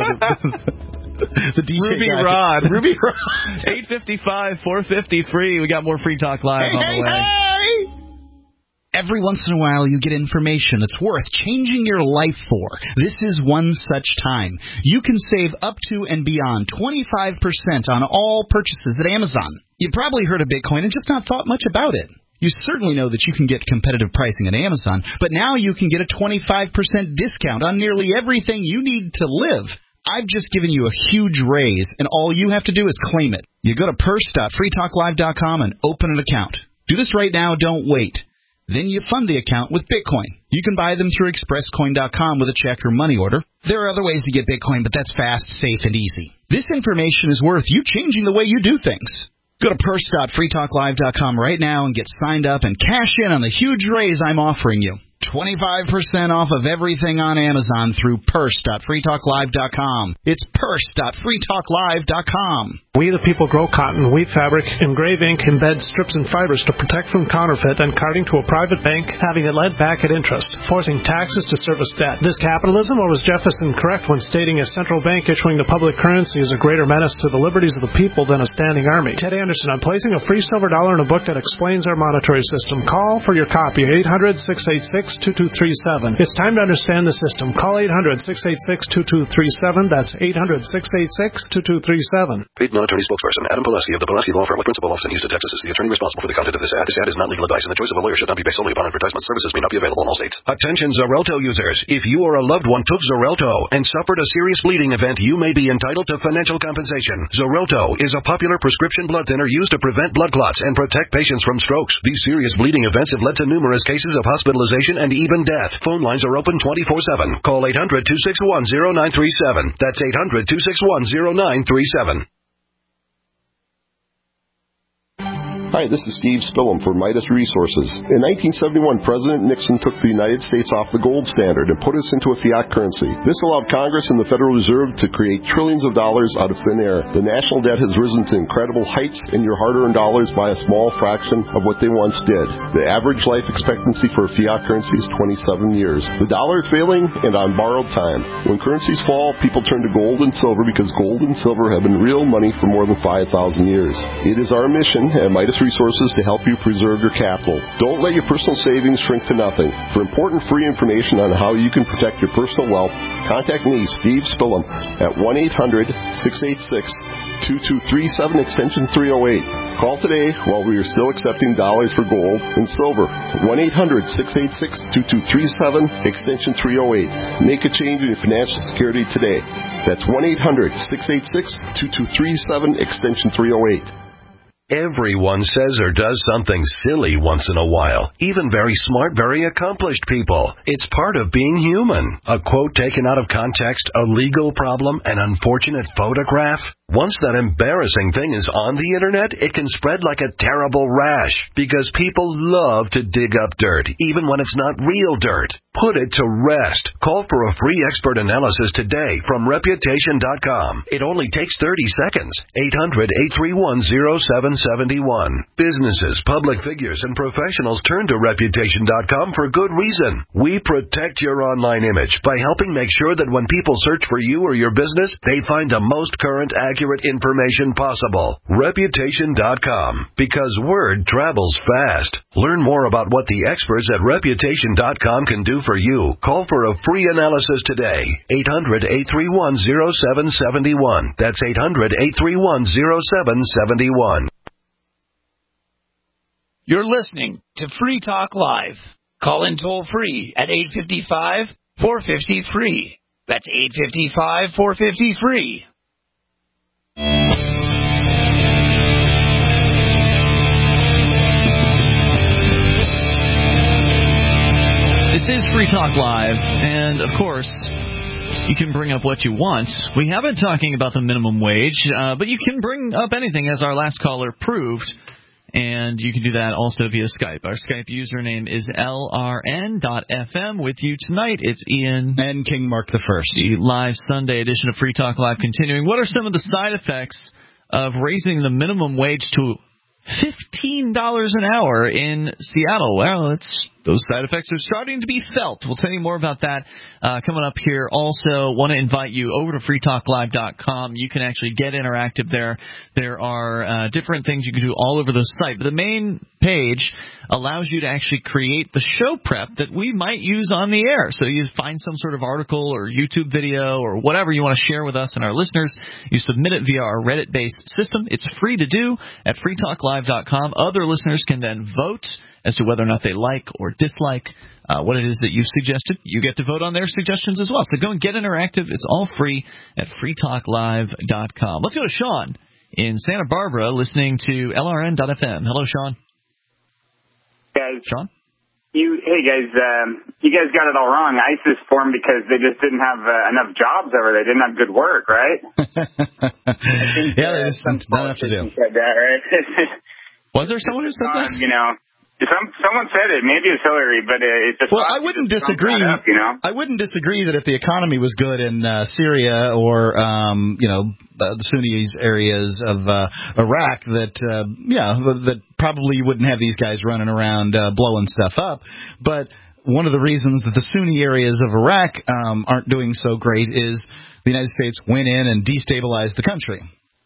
The DJ Ruby guy. Rod. Ruby Rod. 855, 453. We got more Free Talk Live on the way. Hey! Every once in a while you get information that's worth changing your life for. This is one such time. You can save up to and beyond 25% on all purchases at Amazon. You probably heard of Bitcoin and just not thought much about it. You certainly know that you can get competitive pricing at Amazon, but now you can get a 25% discount on nearly everything you need to live. I've just given you a huge raise, and all you have to do is claim it. You go to purse.freetalklive.com and open an account. Do this right now, don't wait. Then you fund the account with Bitcoin. You can buy them through expresscoin.com with a check or money order. There are other ways to get Bitcoin, but that's fast, safe, and easy. This information is worth you changing the way you do things. Go to purse.freetalklive.com right now and get signed up and cash in on the huge raise I'm offering you. 25% off of everything on Amazon through purse.freetalklive.com. It's purse.freetalklive.com. We the people grow cotton, weave fabric, engrave ink, embed strips and fibers to protect from counterfeit and carting to a private bank, having it lent back at interest, forcing taxes to service debt. This capitalism, or was Jefferson correct when stating a central bank issuing the public currency is a greater menace to the liberties of the people than a standing army? Ted Anderson, I'm placing a free silver dollar in a book that explains our monetary system. Call for your copy, 800-686-2237. It's time to understand the system. Call 800-686-2237. That's 800-686-2237. Paid non-attorney spokesperson Adam Pulaski of the Pulaski Law Firm with principal office in Houston, Texas is the attorney responsible for the content of this ad. This ad is not legal advice, and the choice of a lawyer should not be based solely upon advertisement. Services may not be available in all states. Attention Xarelto users. If you or a loved one took Xarelto and suffered a serious bleeding event, you may be entitled to financial compensation. Xarelto is a popular prescription blood thinner used to prevent blood clots and protect patients from strokes. These serious bleeding events have led to numerous cases of hospitalization and even death. Phone lines are open 24/7. Call 800-261-0937. That's 800-261-0937. Hi, this is Steve Spillum for Midas Resources. In 1971, President Nixon took the United States off the gold standard and put us into a fiat currency. This allowed Congress and the Federal Reserve to create trillions of dollars out of thin air. The national debt has risen to incredible heights, and your hard-earned dollars buy a small fraction of what they once did. The average life expectancy for a fiat currency is 27 years. The dollar is failing and on borrowed time. When currencies fall, people turn to gold and silver because gold and silver have been real money for more than 5,000 years. It is our mission at Midas Resources to help you preserve your capital. Don't let your personal savings shrink to nothing. For important free information on how you can protect your personal wealth, contact me, Steve Spillum, at 1-800-686-2237, extension 308. Call today while we are still accepting dollars for gold and silver. 1-800-686-2237, extension 308. Make a change in your financial security today. That's 1-800-686-2237, extension 308. Everyone says or does something silly once in a while. Even very smart, very accomplished people. It's part of being human. A quote taken out of context, a legal problem, an unfortunate photograph. Once that embarrassing thing is on the internet, it can spread like a terrible rash because people love to dig up dirt, even when it's not real dirt. Put it to rest. Call for a free expert analysis today from Reputation.com. It only takes 30 seconds. 800-831-0771. Businesses, public figures, and professionals turn to Reputation.com for good reason. We protect your online image by helping make sure that when people search for you or your business, they find the most current, accurate information possible. Reputation.com, because word travels fast. Learn more about what the experts at Reputation.com can do for you. Call for a free analysis today. 800-831-0771. That's 800-831-0771. You're listening to Free Talk Live. Call in toll free at 855-450-FREE. That's 855-450-FREE. This is Free Talk Live, and of course, you can bring up what you want. We have been talking about the minimum wage, but you can bring up anything, as our last caller proved, and you can do that also via Skype. Our Skype username is LRN.FM. With you tonight, it's Ian and King Mark the First. The live Sunday edition of Free Talk Live continuing. What are some of the side effects of raising the minimum wage to $15 an hour in Seattle? Well, those side effects are starting to be felt. We'll tell you more about that coming up here. Also, want to invite you over to freetalklive.com. You can actually get interactive there. There are different things you can do all over the site. But the main page allows you to actually create the show prep that we might use on the air. So you find some sort of article or YouTube video or whatever you want to share with us and our listeners. You submit it via our Reddit-based system. It's free to do at freetalklive.com. Other listeners can then vote as to whether or not they like or dislike what it is that you've suggested. You get to vote on their suggestions as well. So go and get interactive. It's all free at freetalklive.com. Let's go to Sean in Santa Barbara listening to LRN.FM. Hello, Sean. Guys. Sean? Hey, guys. You guys got it all wrong. ISIS formed because they just didn't have enough jobs over there. They didn't have good work, right? Yeah, they just don't have to do. Said that, right? Was there someone who said that? Someone said it. Maybe it's Hillary, but it's just. Well, I wouldn't disagree. I wouldn't disagree that if the economy was good in Syria or the Sunni areas of Iraq, that probably you wouldn't have these guys running around blowing stuff up. But one of the reasons that the Sunni areas of Iraq aren't doing so great is the United States went in and destabilized the country.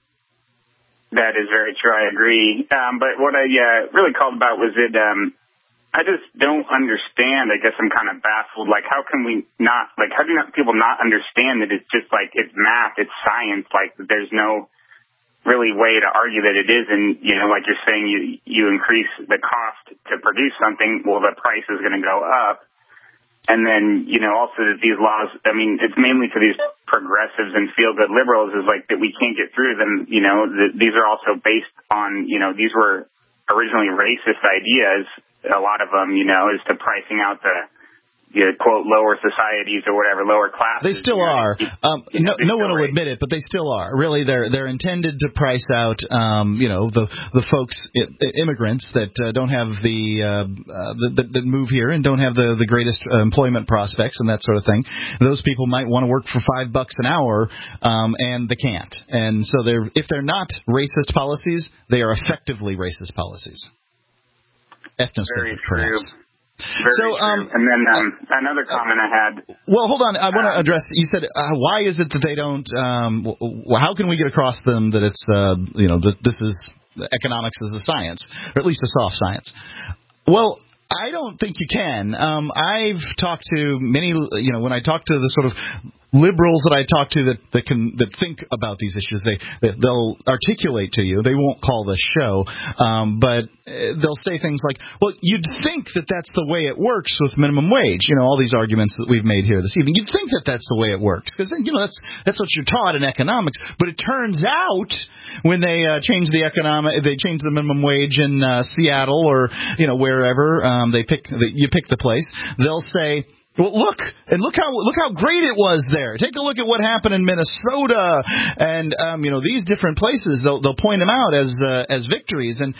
That is very true. I agree. But what I really called about was that I just don't understand. I guess I'm kind of baffled. Like, how can we not, like, how do people not understand that it's just like, it's math, it's science, like, there's no really way to argue that it isn't, like you're saying, you increase the cost to produce something, well, the price is going to go up. And then, also that these laws, I mean, it's mainly to these progressives and feel-good liberals is like that we can't get through them. These are also based on, these were originally racist ideas. A lot of them, is to pricing out quote, lower societies or whatever, lower classes. They still are. No one will admit it, but they still are. Really, they're intended to price out, the folks, immigrants that don't have that move here and don't have the greatest employment prospects and that sort of thing. Those people might want to work for $5 an hour, and they can't. And so if they're not racist policies, they are effectively racist policies. Ethnocentric, perhaps. Very true. And then another comment I had. Well, hold on. I want to address. You said, why is it that they don't? How can we get across them that it's that this is economics is a science, or at least a soft science? Well, I don't think you can. I've talked to many. When I talk to the sort of liberals that I talk to that think about these issues, they'll articulate to you. They won't call the show, but they'll say things like, "Well, you'd think that that's the way it works with minimum wage." All these arguments that we've made here this evening. You'd think that that's the way it works because that's what you're taught in economics. But it turns out when they change the minimum wage in Seattle or wherever you pick the place, they'll say, well, look how great it was there. Take a look at what happened in Minnesota, and these different places. They'll point them out as victories, and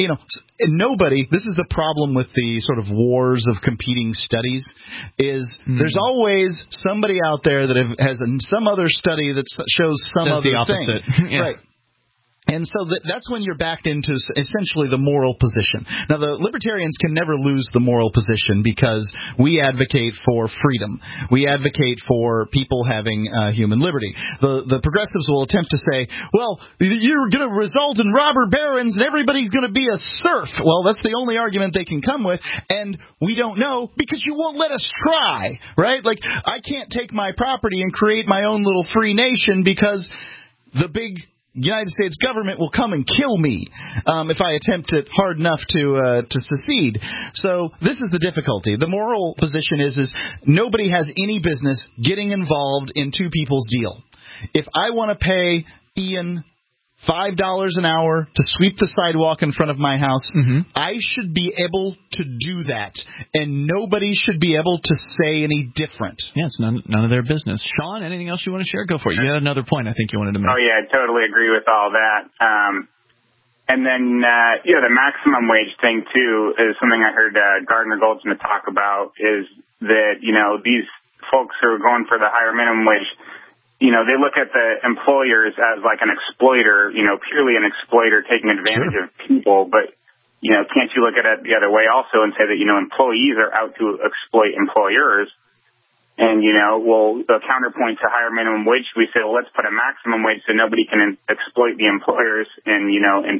nobody. This is the problem with the sort of wars of competing studies. There's always somebody out there that has some other study that shows some other thing, yeah. Right. And so that's when you're backed into essentially the moral position. Now, the libertarians can never lose the moral position because we advocate for freedom. We advocate for people having human liberty. The progressives will attempt to say, well, you're going to result in robber barons and everybody's going to be a serf. Well, that's the only argument they can come with, and we don't know because you won't let us try, right? Like, I can't take my property and create my own little free nation because the big United States government will come and kill me if I attempt it hard enough to secede. So this is the difficulty. The moral position is nobody has any business getting involved in two people's deal. If I want to pay Ian $5 an hour to sweep the sidewalk in front of my house, I should be able to do that, and nobody should be able to say any different. Yeah, it's none of their business. Sean, anything else you want to share? Go for it. You had another point I think you wanted to make. Oh, yeah, I totally agree with all that. And then, the maximum wage thing, too, is something I heard Gardner Goldsmith talk about, is that, these folks who are going for the higher minimum wage, they look at the employers as like an exploiter, purely an exploiter taking advantage of people. But, can't you look at it the other way also and say that, employees are out to exploit employers? And, the counterpoint to higher minimum wage, we say, well, let's put a maximum wage so nobody can exploit the employers and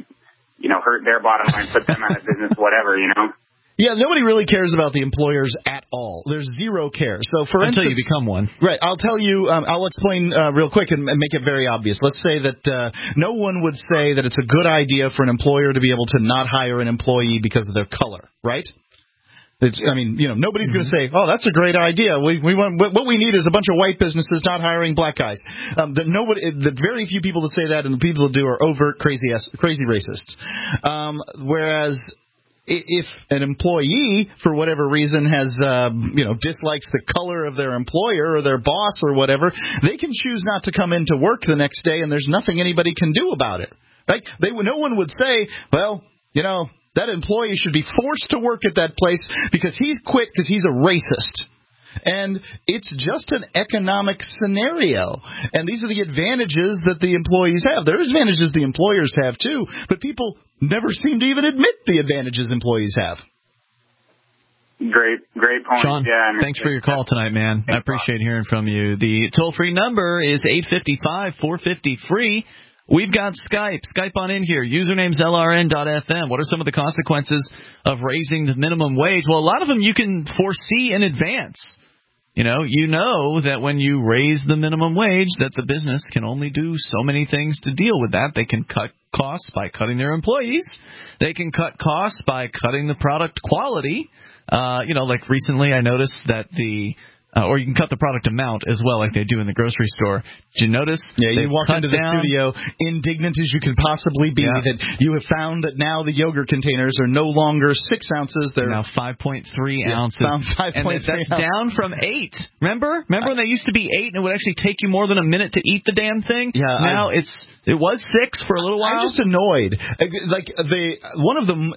hurt their bottom line, put them out of business, whatever, Yeah, nobody really cares about the employers at all. There's zero care. So, for until instance, you become one. Right. I'll tell you. I'll explain real quick and make it very obvious. Let's say that no one would say that it's a good idea for an employer to be able to not hire an employee because of their color. Right? Nobody's going to say, "Oh, that's a great idea. We want what we need is a bunch of white businesses not hiring black guys." The very few people that say that, and the people that do are overt crazy racists. Whereas if an employee, for whatever reason, has dislikes the color of their employer or their boss or whatever, they can choose not to come into work the next day, and there's nothing anybody can do about it. Right? No one would say, well, that employee should be forced to work at that place because he's quit because he's a racist. And it's just an economic scenario. And these are the advantages that the employees have. There are advantages the employers have, too. But people never seem to even admit the advantages employees have. Great point. Sean, yeah, thanks for your call tonight, man. I appreciate hearing from you. The toll-free number is 855-450-FREE. We've got Skype. Skype on in here. Username's LRN.FM. What are some of the consequences of raising the minimum wage? Well, a lot of them you can foresee in advance. You know that when you raise the minimum wage that the business can only do so many things to deal with that. They can cut costs by cutting their employees. They can cut costs by cutting the product quality. Like recently I noticed that the Or you can cut the product amount as well, like they do in the grocery store. Did you notice? Yeah, you walk into the studio indignant as you can possibly be that you have found that now the yogurt containers are no longer 6 ounces. They're now 5.3 ounces. Found 5.3 and that's down from 8. Remember when they used to be 8 and it would actually take you more than a minute to eat the damn thing? Yeah. Now it was 6 for a little while. I'm just annoyed. Like one of them,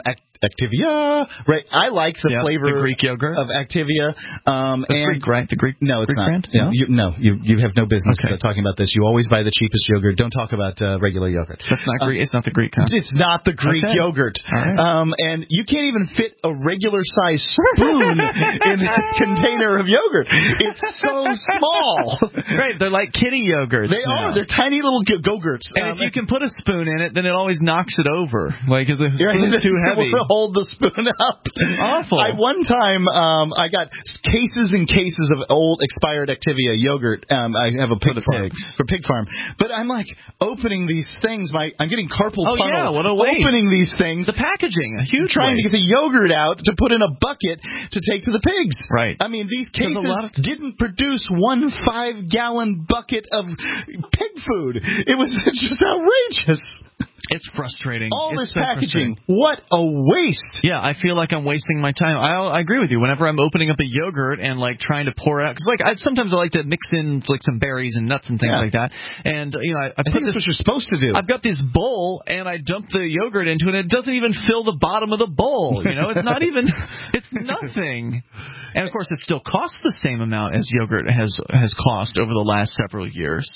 Activia, right? I like the flavor the Greek yogurt of Activia. Greek, right? The Greek. No, it's Greek not. Brand? You have no business talking about this. You always buy the cheapest yogurt. Don't talk about regular yogurt. That's not Greek. It's not the Greek kind. It's not the Greek yogurt. Right. And you can't even fit a regular size spoon in this container of yogurt. It's so small. Right. They're like kitty yogurts. They are. They're tiny little go-gurts. And if you can put a spoon in it, then it always knocks it over. Like if the spoon's too heavy. Hold the spoon up. Awful. One time, I got cases and cases of old expired Activia yogurt. I have a pig farm. For Pig Farm. But I'm like opening these things. I'm getting carpal tunnel. Yeah, what a waste. Opening these things. The packaging, a huge trying waste. to get the yogurt out to put in a bucket to take to the pigs. Right. I mean, these cases didn't produce 1 5-gallon bucket of pig food. It's just outrageous. It's frustrating. All this packaging. What a waste. Yeah, I feel like I'm wasting my time. I agree with you. Whenever I'm opening up a yogurt and like trying to pour it out, because sometimes I like to mix in like some berries and nuts and things like that. And I think that's what you're supposed to do. I've got this bowl and I dump the yogurt into it and it doesn't even fill the bottom of the bowl. It's not even. It's nothing. And of course, it still costs the same amount as yogurt has cost over the last several years.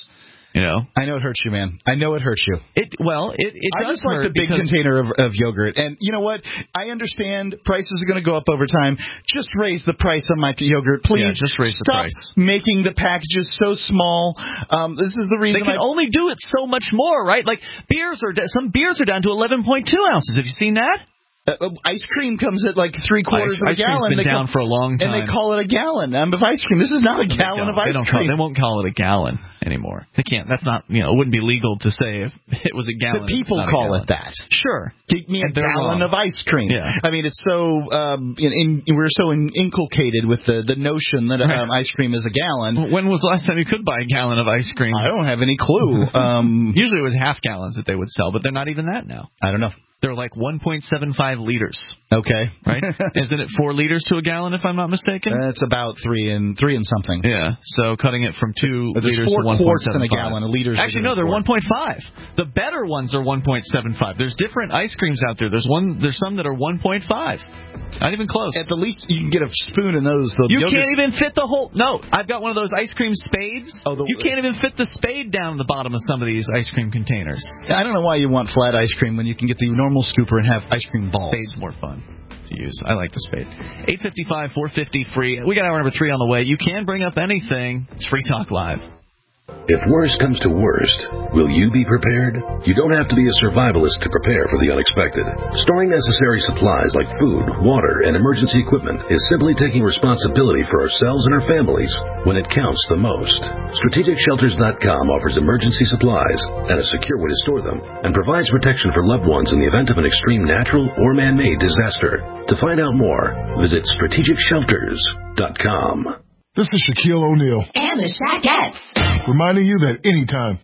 I know it hurts you, man. I know it hurts you. It does I just like hurt the big container of yogurt. And you know what? I understand prices are going to go up over time. Just raise the price on my yogurt, please. Yeah, just raise the price. Stop making the packages so small. This is the reason they can only do it so much more, right? Like some beers are down to 11.2 ounces. Have you seen that? Ice cream comes at like 3/4 of a gallon. Ice cream's been down for a long time. And they call it a gallon of ice cream. This is not a gallon of ice cream. They won't call it a gallon anymore. They can't. That's not, it wouldn't be legal to say if it was a gallon. But people call it that. Sure. Give me a gallon of ice cream. Yeah. I mean, it's so, we're so inculcated with the notion that ice cream is a gallon. When was the last time you could buy a gallon of ice cream? I don't have any clue. Usually it was half gallons that they would sell, but they're not even that now. I don't know. They're like 1.75 liters. Okay. Right? Isn't it 4 liters to a gallon, if I'm not mistaken? It's about 3 and something. Yeah. So cutting it from 2 liters to 1.75. 4 quarts in a gallon. A liter. Actually, no, they're 1.5. The better ones are 1.75. There's different ice creams out there. There's some that are 1.5. Not even close. At the least, you can get a spoon in those. You can't even fit the whole. No, I've got one of those ice cream spades. You can't even fit the spade down the bottom of some of these ice cream containers. I don't know why you want flat ice cream when you can get the normal scooper and have ice cream balls. Spade's more fun to use. I like the spade. 855-450 free. We got hour number 3 on the way. You can bring up anything. It's Free Talk Live. If worst comes to worst, will you be prepared? You don't have to be a survivalist to prepare for the unexpected. Storing necessary supplies like food, water, and emergency equipment is simply taking responsibility for ourselves and our families when it counts the most. StrategicShelters.com offers emergency supplies and a secure way to store them and provides protection for loved ones in the event of an extreme natural or man-made disaster. To find out more, visit StrategicShelters.com. This is Shaquille O'Neal. And the Shaquettes. Reminding you that anytime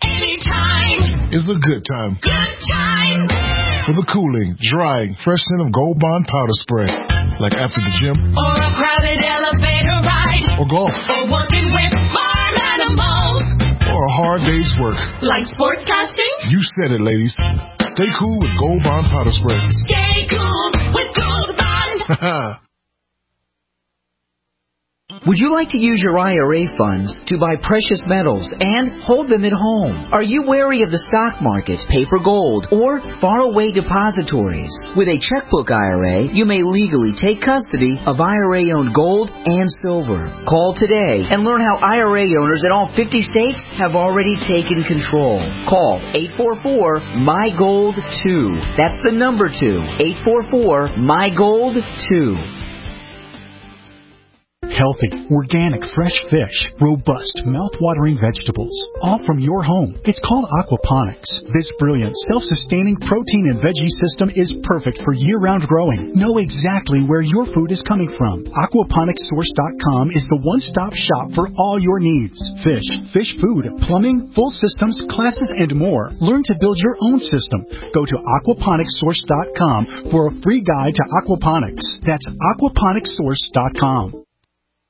is a good time. Good time. For the cooling, drying, fresh scent of Gold Bond powder spray. Like after the gym. Or a crowded elevator ride. Or golf. Or working with farm animals. Or a hard day's work. Like sportscasting. You said it, ladies. Stay cool with Gold Bond powder spray. Stay cool with Gold Bond. Would you like to use your IRA funds to buy precious metals and hold them at home? Are you wary of the stock market, paper gold, or faraway depositories? With a checkbook IRA, you may legally take custody of IRA-owned gold and silver. Call today and learn how IRA owners in all 50 states have already taken control. Call 844-MY-GOLD-2. That's the number 2. 844-MY-GOLD-2. healthy, organic, fresh fish, robust, mouth-watering vegetables, all from your home. It's called aquaponics. This brilliant, self-sustaining protein and veggie system is perfect for year-round growing. Know exactly where your food is coming from. Aquaponicssource.com is the one-stop shop for all your needs. Fish food, plumbing, full systems, classes, and more. Learn to build your own system. Go to aquaponicssource.com for a free guide to aquaponics. That's aquaponicssource.com.